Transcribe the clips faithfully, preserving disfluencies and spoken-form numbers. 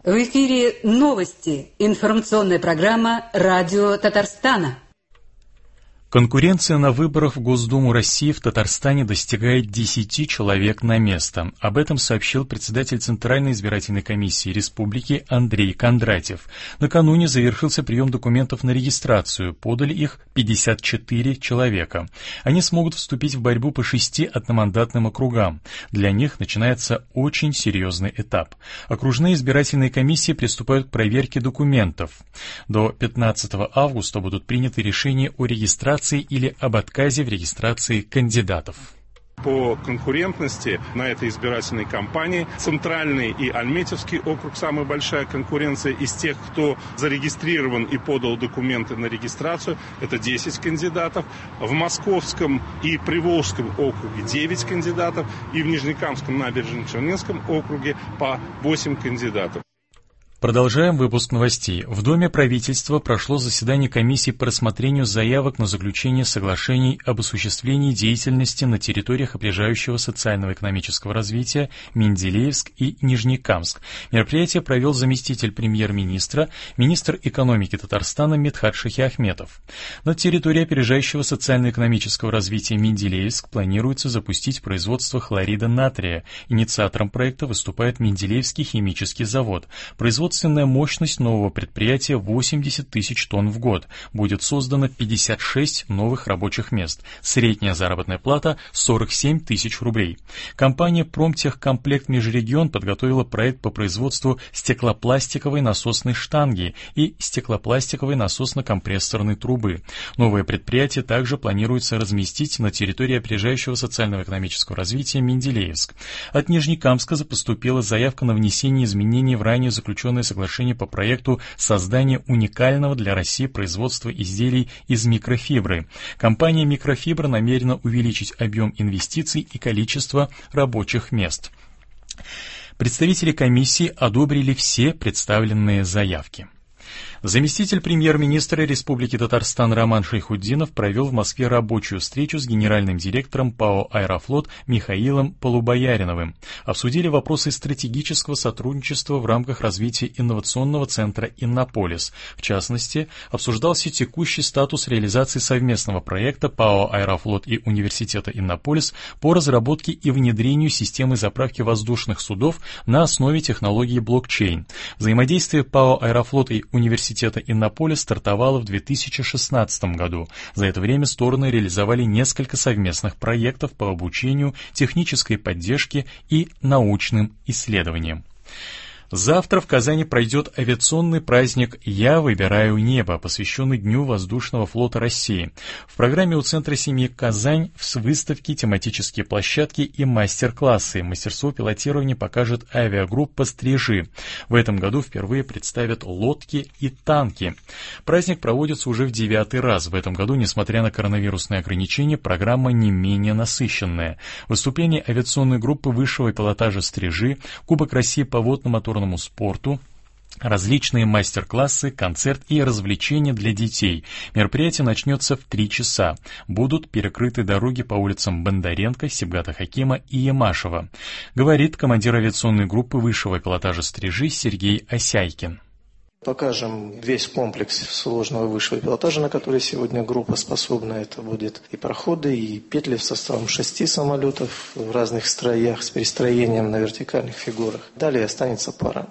В эфире новости. Информационная программа «Радио Татарстана». Конкуренция на выборах в Госдуму России в Татарстане достигает десяти человек на место. Об этом сообщил председатель Центральной избирательной комиссии республики Андрей Кондратьев. Накануне завершился прием документов на регистрацию. Подали их пятьдесят четыре человека. Они смогут вступить в борьбу по шести одномандатным округам. Для них начинается очень серьезный этап. Окружные избирательные комиссии приступают к проверке документов. До пятнадцатого августа будут приняты решения о регистрации или об отказе в регистрации кандидатов. По конкурентности на этой избирательной кампании Центральный и Альметьевский округ — самая большая конкуренция из тех, кто зарегистрирован и подал документы на регистрацию. Это десять кандидатов. В Московском и Приволжском округе девять кандидатов. И в Нижнекамском, Набережно-Челнинском округе по восемь кандидатов. Продолжаем выпуск новостей. В Доме правительства прошло заседание комиссии по рассмотрению заявок на заключение соглашений об осуществлении деятельности на территориях опережающего социально-экономического развития Менделеевск и Нижнекамск. Мероприятие провел заместитель премьер-министра, министр экономики Татарстана Медхат Шахиахметов. На территории опережающего социально-экономического развития Менделеевск планируется запустить производство хлорида натрия. Инициатором проекта выступает Менделеевский химический завод. Производство Производственная мощность нового предприятия восемьдесят тысяч тонн в год. Будет создано пятьдесят шесть новых рабочих мест. Средняя заработная плата сорок семь тысяч рублей. Компания «Промтехкомплект Межрегион» подготовила проект по производству стеклопластиковой насосной штанги и стеклопластиковой насосно-компрессорной трубы. Новое предприятие также планируется разместить на территории опережающего социально-экономического развития Менделеевск. От Нижнекамска поступила заявка на внесение изменений в ранее заключенное соглашение по проекту создания уникального для России производства изделий из микрофибры. Компания «Микрофибра» намерена увеличить объем инвестиций и количество рабочих мест. Представители комиссии одобрили все представленные заявки. Заместитель премьер-министра Республики Татарстан Роман Шайхутдинов провел в Москве рабочую встречу с генеральным директором ПАО «Аэрофлот» Михаилом Полубояриновым. Обсудили вопросы стратегического сотрудничества в рамках развития инновационного центра «Иннополис». В частности, обсуждался текущий статус реализации совместного проекта ПАО «Аэрофлот» и Университета «Иннополис» по разработке и внедрению системы заправки воздушных судов на основе технологии блокчейн. Взаимодействие ПАО «Аэрофлот» и Университета Иннополис стартовало в две тысячи шестнадцатом году. За это время стороны реализовали несколько совместных проектов по обучению, технической поддержке и научным исследованиям. Завтра в Казани пройдет авиационный праздник «Я выбираю небо», посвященный Дню воздушного флота России. В программе у Центра семьи «Казань» в выставке, тематические площадки и мастер-классы. Мастерство пилотирования покажет авиагруппа «Стрижи». В этом году впервые представят лодки и танки. Праздник проводится уже в девятый раз. В этом году, несмотря на коронавирусные ограничения, программа не менее насыщенная. Выступление авиационной группы высшего пилотажа «Стрижи», Кубок России по водно-моторному спорту, различные мастер-классы, концерт и развлечения для детей. Мероприятие начнется в три часа. Будут перекрыты дороги по улицам Бондаренко, Сибгата Хакима и Ямашева, говорит командир авиационной группы высшего пилотажа «Стрижи» Сергей Осяйкин. Покажем весь комплекс сложного высшего пилотажа, на который сегодня группа способна. Это будет и проходы, и петли в составе шести самолетов в разных строях с перестроением на вертикальных фигурах. Далее останется пара.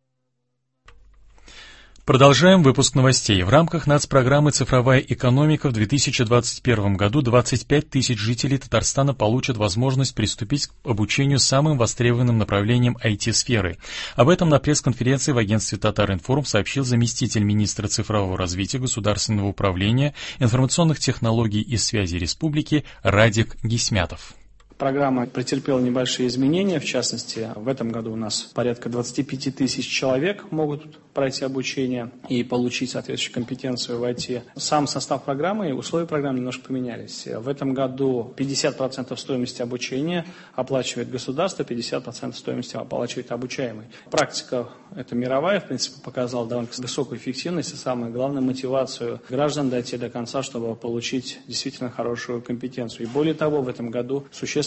Продолжаем выпуск новостей. В рамках нацпрограммы «Цифровая экономика» в две тысячи двадцать первом году двадцать пять тысяч жителей Татарстана получат возможность приступить к обучению самым востребованным направлениям ай ти-сферы. Об этом на пресс-конференции в агентстве «Татаринформ» сообщил заместитель министра цифрового развития государственного управления, информационных технологий и связи республики Радик Гисмятов. Программа претерпела небольшие изменения, в частности, в этом году у нас порядка двадцать пять тысяч человек могут пройти обучение и получить соответствующую компетенцию в ай ти. Сам состав программы и условия программы немножко поменялись. В этом году пятьдесят процентов стоимости обучения оплачивает государство, пятьдесят процентов стоимости оплачивает обучаемый. Практика эта мировая, в принципе, показала довольно высокую эффективность и, самое главное, мотивацию граждан дойти до конца, чтобы получить действительно хорошую компетенцию. И более того, в этом году существенно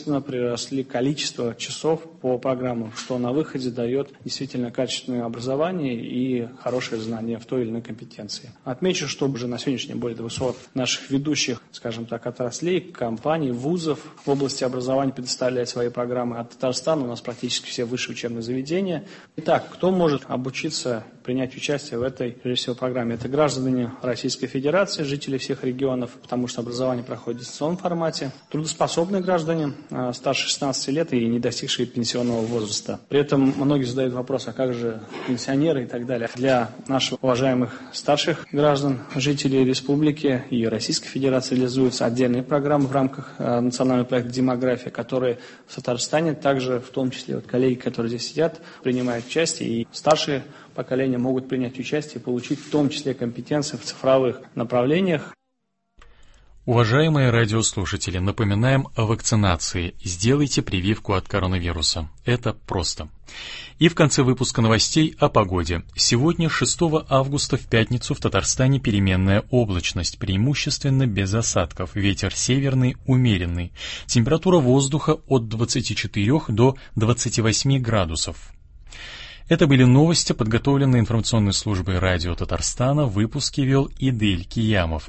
Соответственно, приросли количество часов по программам, что на выходе дает действительно качественное образование и хорошее знание в той или иной компетенции. Отмечу, что уже на сегодняшний день более двухсот наших ведущих, скажем так, отраслей, компаний, вузов в области образования предоставляют свои программы. От Татарстана у нас практически все высшие учебные заведения. Итак, кто может обучиться, принять участие в этой, прежде всего, программе? Это граждане Российской Федерации, жители всех регионов, потому что образование проходит в дистанционном формате, трудоспособные граждане старше шестнадцати лет и не достигшие пенсионного возраста. При этом многие задают вопрос, а как же пенсионеры и так далее. Для наших уважаемых старших граждан, жителей республики и Российской Федерации реализуются отдельные программы в рамках национального проекта «Демография», которые в Татарстане также, в том числе вот коллеги, которые здесь сидят, принимают участие, и старшие поколения могут принять участие и получить в том числе компетенции в цифровых направлениях. Уважаемые радиослушатели, напоминаем о вакцинации. Сделайте прививку от коронавируса. Это просто. И в конце выпуска новостей о погоде. Сегодня, шестого августа, в пятницу, в Татарстане переменная облачность, преимущественно без осадков. Ветер северный, умеренный. Температура воздуха от двадцати четырёх до двадцати восьми градусов. Это были новости, подготовленные информационной службой радио Татарстана. В выпуске вел Идель Киямов.